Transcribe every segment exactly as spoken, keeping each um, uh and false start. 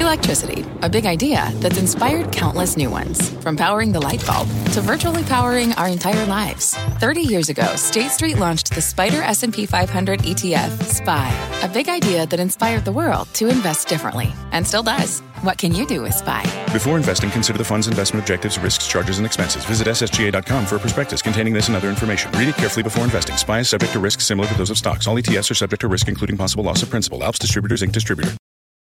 Electricity, a big idea that's inspired countless new ones. From powering the light bulb to virtually powering our entire lives. thirty years ago, State Street launched the Spider S and P five hundred E T F, S P Y, a big idea that inspired the world to invest differently, and still does. What can you do with S P Y? Before investing, consider the fund's investment objectives, risks, charges, and expenses. Visit S S G A dot com for a prospectus containing this and other information. Read it carefully before investing. S P Y is subject to risks similar to those of stocks. All E T Fs are subject to risk, including possible loss of principal. Alps Distributors, Incorporated Distributor.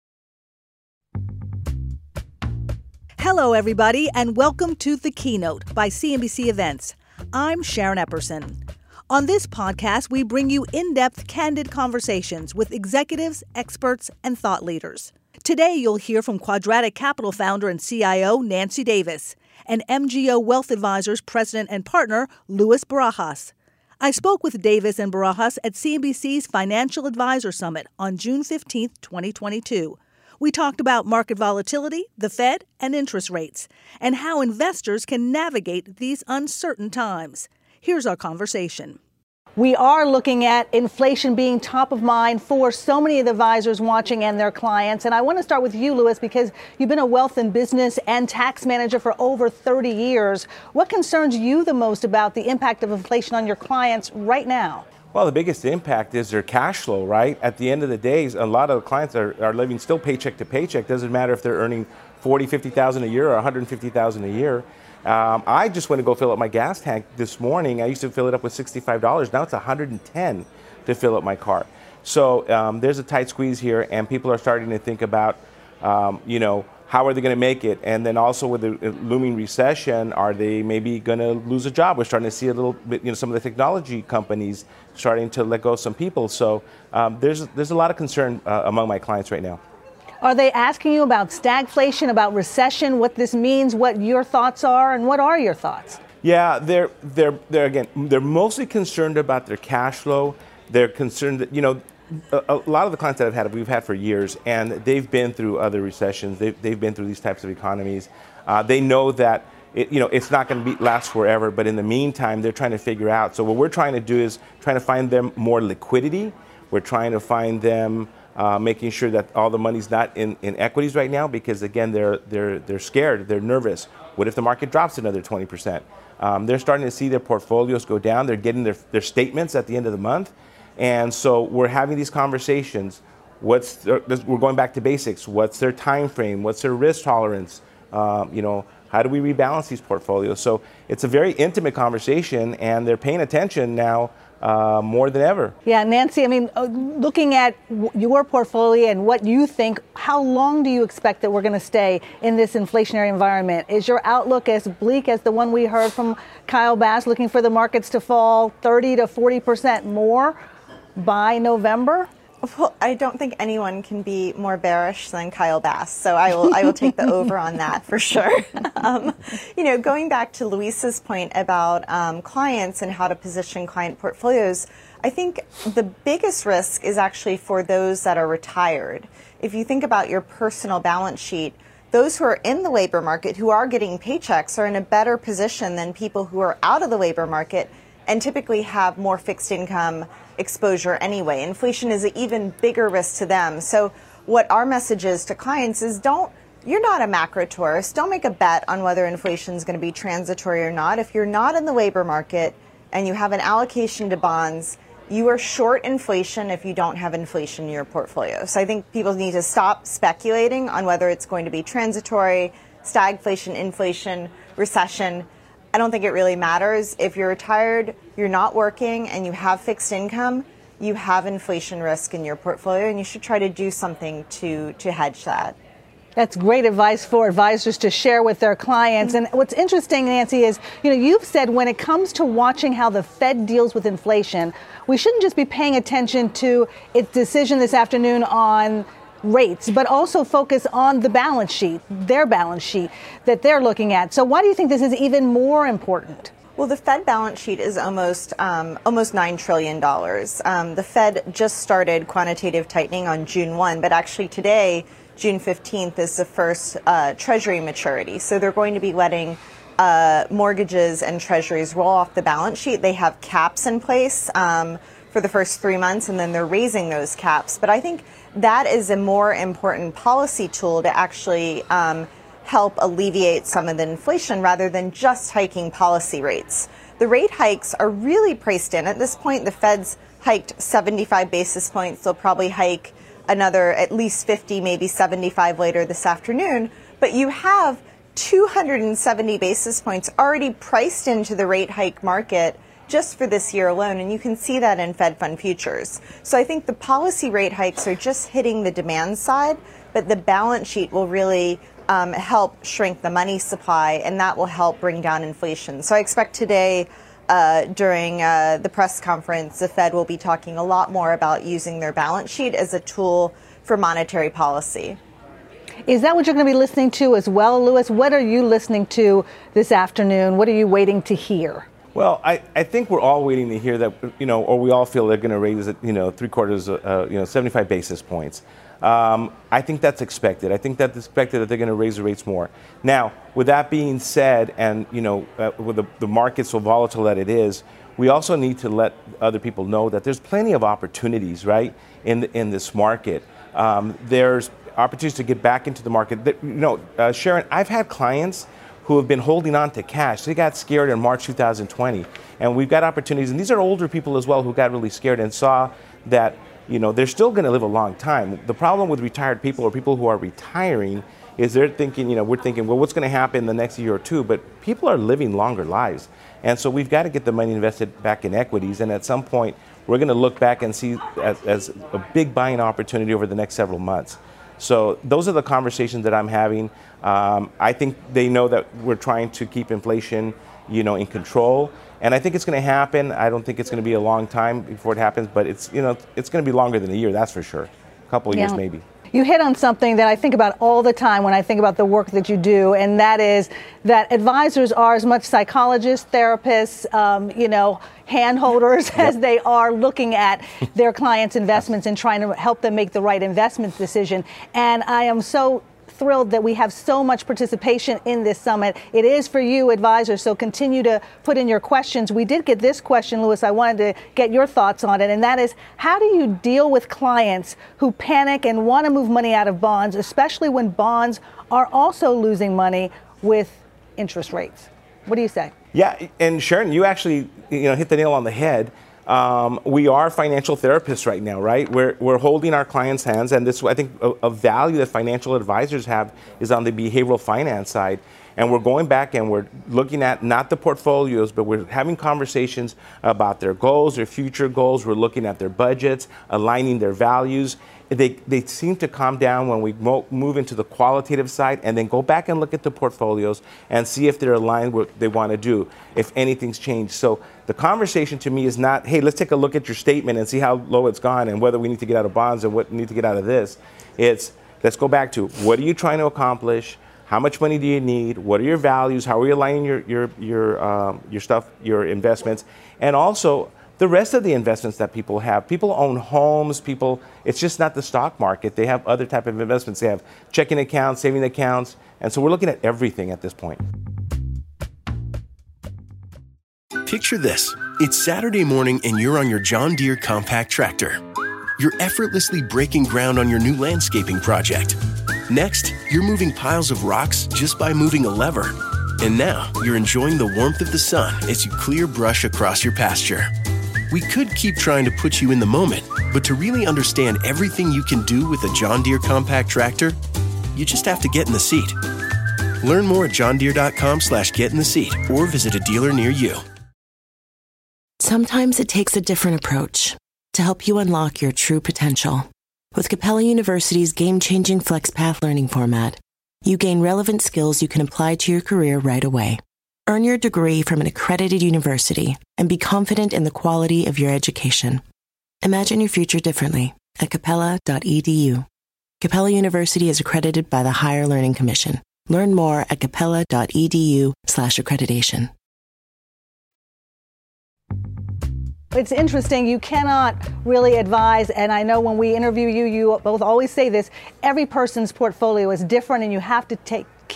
Hello, everybody, and welcome to The Keynote by C N B C Events. I'm Sharon Epperson. On this podcast, we bring you in-depth, candid conversations with executives, experts, and thought leaders. Today, you'll hear from Quadratic Capital founder and C I O Nancy Davis and M G O Wealth Advisors president and partner Luis Barajas. I spoke with Davis and Barajas at C N B C's Financial Advisor Summit on June fifteenth, twenty twenty-two. We talked about market volatility, the Fed, and interest rates, and how investors can navigate these uncertain times. Here's our conversation. We are looking at inflation being top of mind for so many of the advisors watching and their clients. And I want to start with you, Luis, because you've been a wealth and business and tax manager for over thirty years. What concerns you the most about the impact of inflation on your clients right now? Well, the biggest impact is their cash flow, right? At the end of the day, a lot of the clients are, are living still paycheck to paycheck. Doesn't matter if they're earning forty, fifty thousand a year or one hundred fifty thousand a year. Um, I just went to go fill up my gas tank this morning. I used to fill it up with sixty-five dollars. Now it's one hundred ten dollars to fill up my car. So um, there's a tight squeeze here, and people are starting to think about, um, you know, how are they going to make it? And then also with the looming recession, are they maybe going to lose a job? We're starting to see a little bit, you know, some of the technology companies starting to let go of some people. So um, there's there's a lot of concern uh, among my clients right now. Are they asking you about stagflation, about recession, what this means, what your thoughts are, and what are your thoughts? Yeah, they're they're they're again they're mostly concerned about their cash flow. They're concerned that, you know, a, a lot of the clients that I've had, we've had for years, and they've been through other recessions. They've they've been through these types of economies. Uh, they know that it, you know, it's not going to be last forever. But in the meantime, they're trying to figure out. So what we're trying to do is trying to find them more liquidity. We're trying to find them. Uh, making sure that all the money's not in, in equities right now, because again, they're they're they're scared, they're nervous. What if the market drops another twenty percent? Um, they're starting to see their portfolios go down. They're getting their their statements at the end of the month, and so we're having these conversations. What's their, we're going back to basics. What's their time frame? What's their risk tolerance? Um, you know, how do we rebalance these portfolios? So it's a very intimate conversation, and they're paying attention now. Uh, more than ever. Yeah, Nancy, I mean, uh, looking at w- your portfolio and what you think, how long do you expect that we're going to stay in this inflationary environment? Is your outlook as bleak as the one we heard from Kyle Bass, looking for the markets to fall thirty to forty percent more by November? Well, I don't think anyone can be more bearish than Kyle Bass, so I will I will take the over on that for sure. Um, you know, going back to Luis's point about um, clients and how to position client portfolios, I think the biggest risk is actually for those that are retired. If you think about your personal balance sheet, those who are in the labor market, who are getting paychecks, are in a better position than people who are out of the labor market and typically have more fixed income exposure anyway. Inflation is an even bigger risk to them. So what our message is to clients is don't, you're not a macro tourist. Don't make a bet on whether inflation is going to be transitory or not. If you're not in the labor market and you have an allocation to bonds, you are short inflation if you don't have inflation in your portfolio. So I think people need to stop speculating on whether it's going to be transitory, stagflation, inflation, recession. I don't think it really matters. If you're retired, you're not working, and you have fixed income, you have inflation risk in your portfolio, and you should try to do something to, to hedge that. That's great advice for advisors to share with their clients. And what's interesting, Nancy, is, you know, you've said when it comes to watching how the Fed deals with inflation, we shouldn't just be paying attention to its decision this afternoon on rates, but also focus on the balance sheet, their balance sheet that they're looking at. So why do you think this is even more important? Well, the Fed balance sheet is almost um, almost nine trillion dollars. Um, the Fed just started quantitative tightening on June first, but actually today, June fifteenth, is the first uh, Treasury maturity. So they're going to be letting uh, mortgages and Treasuries roll off the balance sheet. They have caps in place um, for for the first three months, and then they're raising those caps. But I think that is a more important policy tool to actually um, help alleviate some of the inflation rather than just hiking policy rates. The rate hikes are really priced in. At this point, the Fed's hiked seventy-five basis points. They'll probably hike another at least fifty, maybe seventy-five later this afternoon. But you have two hundred seventy basis points already priced into the rate hike market just for this year alone, and you can see that in Fed Fund futures. So I think the policy rate hikes are just hitting the demand side, but the balance sheet will really um, help shrink the money supply, and that will help bring down inflation. So I expect today uh, during uh, the press conference, the Fed will be talking a lot more about using their balance sheet as a tool for monetary policy. Is that what you're going to be listening to as well, Louis? What are you listening to this afternoon? What are you waiting to hear? Well, I, I think we're all waiting to hear that, you know, or we all feel they're going to raise it, you know, three quarters, uh, you know, seventy-five basis points. Um, I think that's expected. I think that's expected that they're going to raise the rates more. Now, with that being said, and, you know, uh, with the, the market so volatile that it is, we also need to let other people know that there's plenty of opportunities, right, in, the, in this market. Um, there's opportunities to get back into the market. That, you know, uh, Sharon, I've had clients who have been holding on to cash. They got scared in March two thousand twenty. And we've got opportunities, and these are older people as well who got really scared and saw that, you know, they're still going to live a long time. The problem with retired people or people who are retiring is they're thinking, you know, we're thinking, well, what's going to happen in the next year or two? But people are living longer lives. And so we've got to get the money invested back in equities. And at some point, we're going to look back and see as, as a big buying opportunity over the next several months. So those are the conversations that I'm having. Um, I think they know that we're trying to keep inflation, you know, in control. And I think it's going to happen. I don't think it's going to be a long time before it happens, but it's, you know, it's going to be longer than a year, that's for sure. A couple of yeah. years maybe. You hit on something that I think about all the time when I think about the work that you do, and that is that advisors are as much psychologists, therapists, um, you know, handholders yep. as they are looking at their clients' investments and trying to help them make the right investment decision. And I am so thrilled that we have so much participation in this summit. It is for you, advisors, so continue to put in your questions. We did get this question, Louis. I wanted to get your thoughts on it, and that is, how do you deal with clients who panic and want to move money out of bonds, especially when bonds are also losing money with interest rates? What do you say? Yeah, and Sharon, you actually, you know, hit the nail on the head. Um, we are financial therapists right now, right? We're, we're holding our clients' hands, and this, I think, a, a value that financial advisors have is on the behavioral finance side. And we're going back and we're looking at not the portfolios, but we're having conversations about their goals, their future goals. We're looking at their budgets, aligning their values. They, they seem to calm down when we mo- move into the qualitative side, and then go back and look at the portfolios and see if they're aligned with what they want to do, if anything's changed. So the conversation to me is not, hey, let's take a look at your statement and see how low it's gone and whether we need to get out of bonds and what we need to get out of this. It's, let's go back to, what are you trying to accomplish? How much money do you need? What are your values? How are you aligning your, your, your, um, your stuff, your investments? And also, the rest of the investments that people have. People own homes, people, it's just not the stock market. They have other type of investments. They have checking accounts, saving accounts. And so we're looking at everything at this point. Picture this. It's Saturday morning and you're on your John Deere compact tractor. You're effortlessly breaking ground on your new landscaping project. Next, you're moving piles of rocks just by moving a lever. And now you're enjoying the warmth of the sun as you clear brush across your pasture. We could keep trying to put you in the moment, but to really understand everything you can do with a John Deere compact tractor, you just have to get in the seat. Learn more at johndeere.com slash get in the seat or visit a dealer near you. Sometimes it takes a different approach to help you unlock your true potential. With Capella University's game-changing FlexPath learning format, you gain relevant skills you can apply to your career right away. Earn your degree from an accredited university and be confident in the quality of your education. Imagine your future differently at capella dot e d u. Capella University is accredited by the Higher Learning Commission. Learn more at capella dot e d u slash accreditation. It's interesting. You cannot really advise, and I know when we interview you, you both always say this, every person's portfolio is different, and you have to take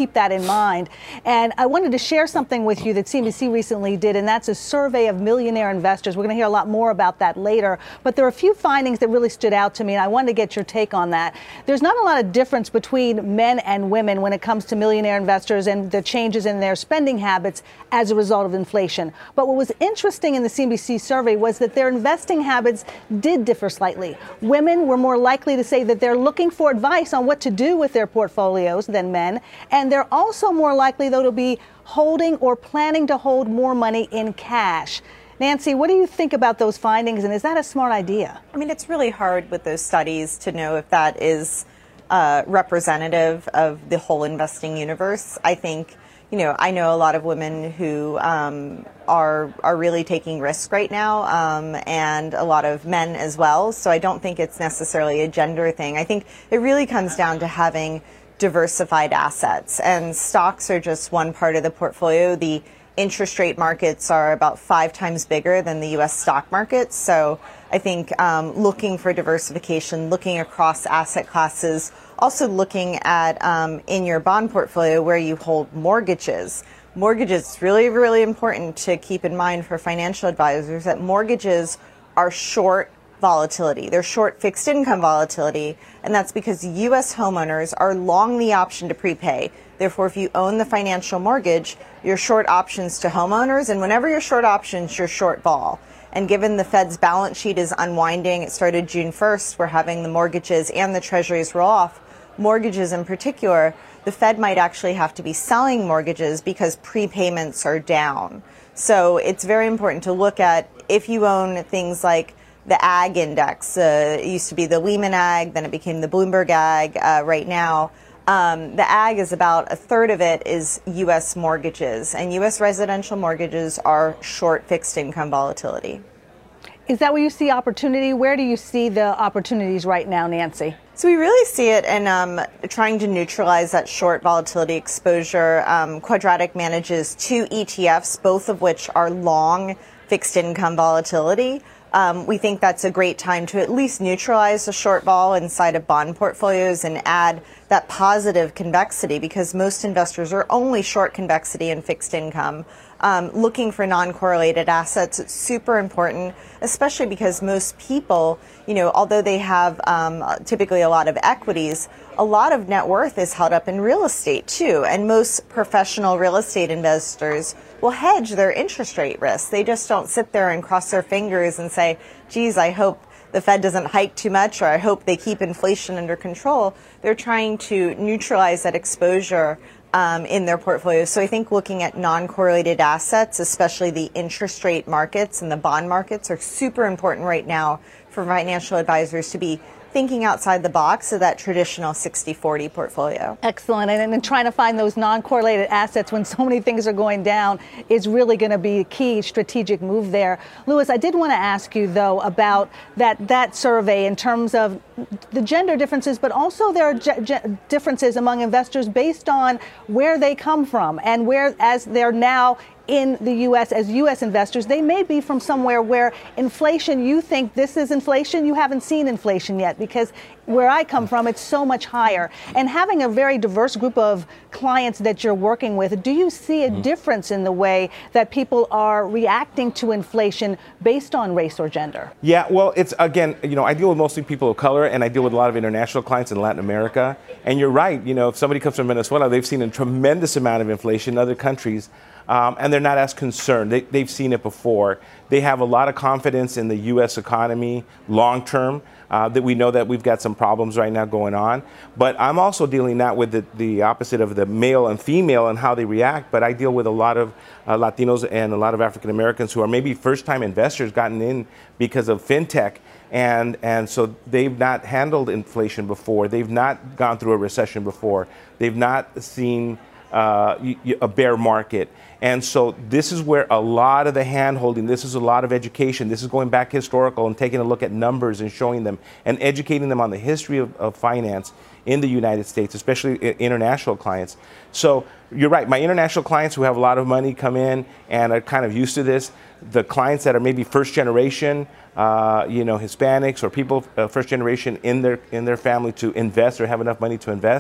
keep that in mind. And I wanted to share something with you that C N B C recently did, and that's a survey of millionaire investors. We're going to hear a lot more about that later. But there are a few findings that really stood out to me, and I wanted to get your take on that. There's not a lot of difference between men and women when it comes to millionaire investors and the changes in their spending habits as a result of inflation. But what was interesting in the C N B C survey was that their investing habits did differ slightly. Women were more likely to say that they're looking for advice on what to do with their portfolios than men. And they're also more likely, though, to be holding or planning to hold more money in cash. Nancy, what do you think about those findings, and is that a smart idea? I mean, it's really hard with those studies to know if that is uh, representative of the whole investing universe. I think, you know, I know a lot of women who um, are are really taking risks right now, um, and a lot of men as well. So I don't think it's necessarily a gender thing. I think it really comes down to having diversified assets, and stocks are just one part of the portfolio. The interest rate markets are about five times bigger than the U S stock market. So I think um, looking for diversification, looking across asset classes, also looking at um, in your bond portfolio where you hold mortgages. Mortgages is really, really important to keep in mind for financial advisors, that mortgages are short volatility. They're short fixed income volatility, and that's because U S homeowners are long the option to prepay. Therefore, if you own the financial mortgage, you're short options to homeowners, and whenever you're short options, you're short vol. And given the Fed's balance sheet is unwinding, it started June first, we're having the mortgages and the treasuries roll off. Mortgages in particular, the Fed might actually have to be selling mortgages because prepayments are down. So it's very important to look at, if you own things like the Ag Index, uh, it used to be the Lehman Ag, then it became the Bloomberg Ag uh, right now. Um, the Ag is about a third of it is U S mortgages, and U S residential mortgages are short fixed income volatility. Is that where you see opportunity? Where do you see the opportunities right now, Nancy? So we really see it in um, trying to neutralize that short volatility exposure. Um, Quadratic manages two E T Fs, both of which are long fixed income volatility. Um, we think that's a great time to at least neutralize the short vol inside of bond portfolios and add that positive convexity, because most investors are only short convexity in fixed income. Um, looking for non-correlated assets, it's super important, especially because most people, you know, although they have um, typically a lot of equities, a lot of net worth is held up in real estate too. And most professional real estate investors will hedge their interest rate risk. They just don't sit there and cross their fingers and say, geez, I hope the Fed doesn't hike too much, or I hope they keep inflation under control. They're trying to neutralize that exposure um, in their portfolio. So I think looking at non-correlated assets, especially the interest rate markets and the bond markets, are super important right now for financial advisors to be thinking outside the box of that traditional sixty forty portfolio. Excellent. And, and trying to find those non-correlated assets when so many things are going down is really going to be a key strategic move there. Louis, I did want to ask you, though, about that, that survey in terms of the gender differences, but also there are ge- ge- differences among investors based on where they come from and where, as they're now in the U S as U S investors, they may be from somewhere where inflation, you think this is inflation, you haven't seen inflation yet, because where I come from, it's so much higher. And having a very diverse group of clients that you're working with, do you see a mm-hmm. difference in the way that people are reacting to inflation based on race or gender? Yeah, well, it's, again, you know, I deal with mostly people of color, and I deal with a lot of international clients in Latin America. And you're right, you know, if somebody comes from Venezuela, they've seen a tremendous amount of inflation in other countries. Um, and they're not as concerned. They, they've seen it before. They have a lot of confidence in the U S economy long term, uh, that we know that we've got some problems right now going on. But I'm also dealing not with the, the opposite of the male and female and how they react, but I deal with a lot of uh, Latinos and a lot of African Americans who are maybe first-time investors gotten in because of fintech. And, and so they've not handled inflation before. They've not gone through a recession before. They've not seen uh, a bear market. And so this is where a lot of the hand-holding, this is a lot of education. This is going back historical and taking a look at numbers and showing them and educating them on the history of, of finance in the United States, especially international clients. So you're right. My international clients who have a lot of money come in and are kind of used to this. The clients that are maybe first generation, uh, you know, Hispanics or people uh, first generation in their in their family to invest or have enough money to invest,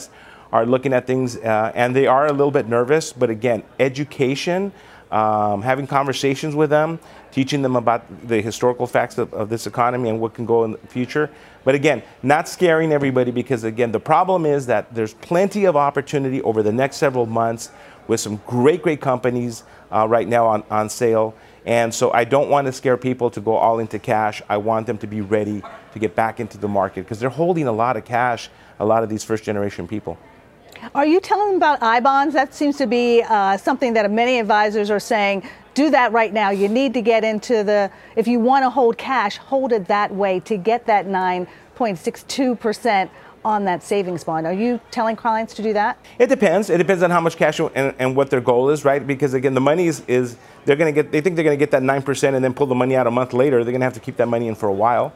are looking at things, uh, and they are a little bit nervous. But again, education, um, having conversations with them, teaching them about the historical facts of, of this economy and what can go in the future. But again, not scaring everybody, because again, the problem is that there's plenty of opportunity over the next several months with some great, great companies uh, right now on, on sale. And so I don't want to scare people to go all into cash. I want them to be ready to get back into the market, because they're holding a lot of cash, a lot of these first generation people. Are you telling them about I bonds? That seems to be uh, something that many advisors are saying, do that right now. You need to get into the, if you want to hold cash, hold it that way to get that nine point six two percent on that savings bond. Are you telling clients to do that? It depends. It depends on how much cash and, and what their goal is, right? Because again, the money is, is they're going to get, they think they're going to get that nine percent and then pull the money out a month later. They're going to have to keep that money in for a while.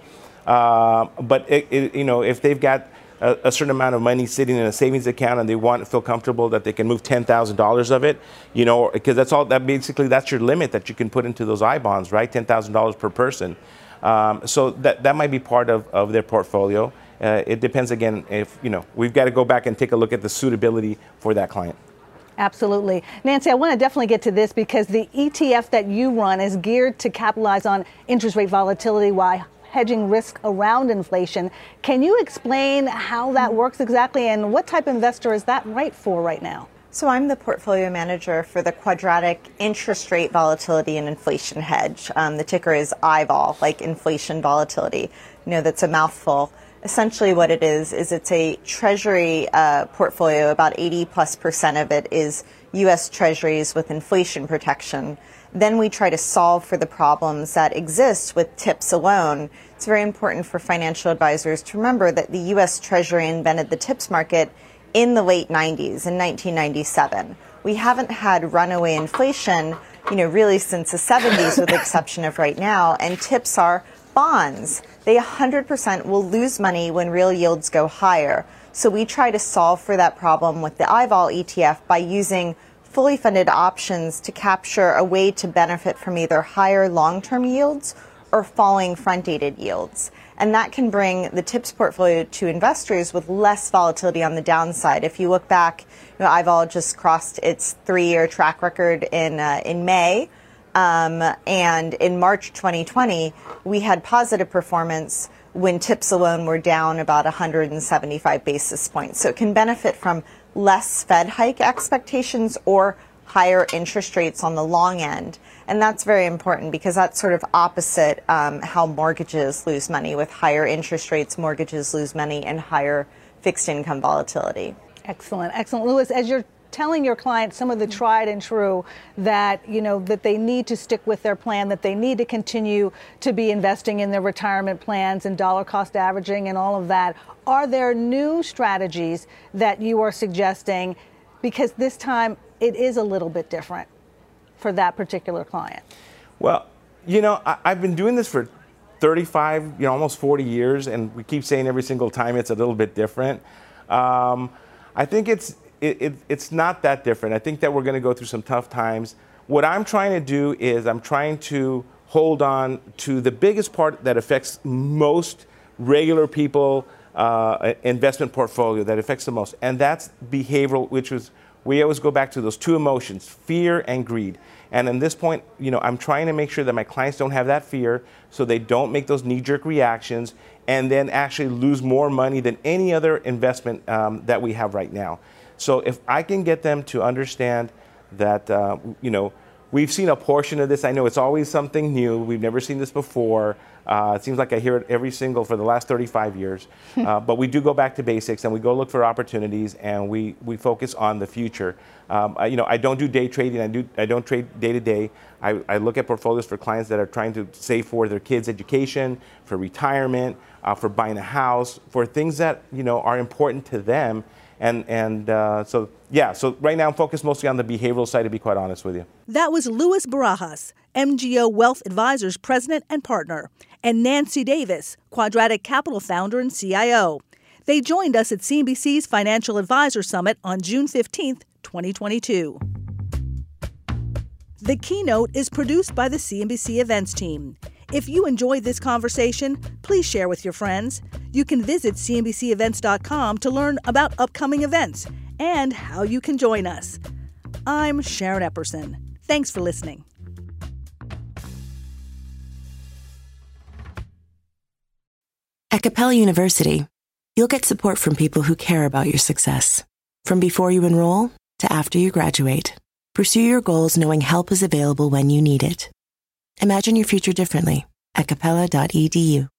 Uh, but it, it, you know, if they've got a, a certain amount of money sitting in a savings account and they want to feel comfortable that they can move ten thousand dollars of it, you know, because that's all, that basically that's your limit that you can put into those I bonds, right? ten thousand dollars per person. Um, so that, that might be part of, of their portfolio. Uh, it depends, again, if, you know, we've got to go back and take a look at the suitability for that client. Absolutely. Nancy, I want to definitely get to this, because the E T F that you run is geared to capitalize on interest rate volatility while hedging risk around inflation. Can you explain how that works exactly, and what type of investor is that right for right now? So I'm the portfolio manager for the Quadratic Interest Rate Volatility and Inflation Hedge. Um, the ticker is I vol, like inflation volatility. You know, that's a mouthful. Essentially what it is, is it's a treasury uh, portfolio. About eighty plus percent of it is U S treasuries with inflation protection. Then we try to solve for the problems that exist with TIPS alone. It's very important for financial advisors to remember that the U S Treasury invented the TIPS market in the late nineties, in nineteen ninety-seven. We haven't had runaway inflation, you know, really since the seventies, with the exception of right now, and TIPS are bonds. They one hundred percent will lose money when real yields go higher. So we try to solve for that problem with the I vol E T F by using fully funded options to capture a way to benefit from either higher long-term yields or falling front-dated yields. And that can bring the TIPS portfolio to investors with less volatility on the downside. If you look back, you know, I vol just crossed its three-year track record in uh, in May. Um, and in March twenty twenty, we had positive performance when TIPS alone were down about one hundred seventy-five basis points. So it can benefit from less Fed hike expectations or higher interest rates on the long end. And that's very important, because that's sort of opposite um, how mortgages lose money. With higher interest rates, mortgages lose money, and higher fixed income volatility. Excellent. Excellent. Louis, as you're telling your clients some of the tried and true, that, you know, that they need to stick with their plan, that they need to continue to be investing in their retirement plans and dollar cost averaging and all of that, are there new strategies that you are suggesting? Because this time it is a little bit different for that particular client. Well, you know, I, I've been doing this for thirty-five, you know, almost forty years, and we keep saying every single time it's a little bit different. Um, I think it's It, it, it's not that different. I think that we're going to go through some tough times. What I'm trying to do is I'm trying to hold on to the biggest part that affects most regular people, uh, investment portfolio that affects the most, and that's behavioral, which was, we always go back to those two emotions, fear and greed. And at this point, you know, I'm trying to make sure that my clients don't have that fear, so they don't make those knee-jerk reactions and then actually lose more money than any other investment um, that we have right now. So if I can get them to understand that, uh, you know, we've seen a portion of this. I know it's always something new. We've never seen this before. Uh, it seems like I hear it every single for the last thirty-five years. Uh, but we do go back to basics, and we go look for opportunities, and we, we focus on the future. Um, I, you know, I don't do day trading. I do I don't trade day to day. I, I look at portfolios for clients that are trying to save for their kids' education, for retirement, uh, for buying a house, for things that, you know, are important to them. And and uh, so, yeah, so right now I'm focused mostly on the behavioral side, to be quite honest with you. That was Louis Barajas, M G O Wealth Advisors President and Partner, and Nancy Davis, Quadratic Capital Founder and C I O. They joined us at C N B C's Financial Advisor Summit on June fifteenth, twenty twenty-two. The Keynote is produced by the C N B C Events team. If you enjoyed this conversation, please share with your friends. You can visit C N B C events dot com to learn about upcoming events and how you can join us. I'm Sharon Epperson. Thanks for listening. At Capella University, you'll get support from people who care about your success. From before you enroll to after you graduate, pursue your goals knowing help is available when you need it. Imagine your future differently at capella dot e d u.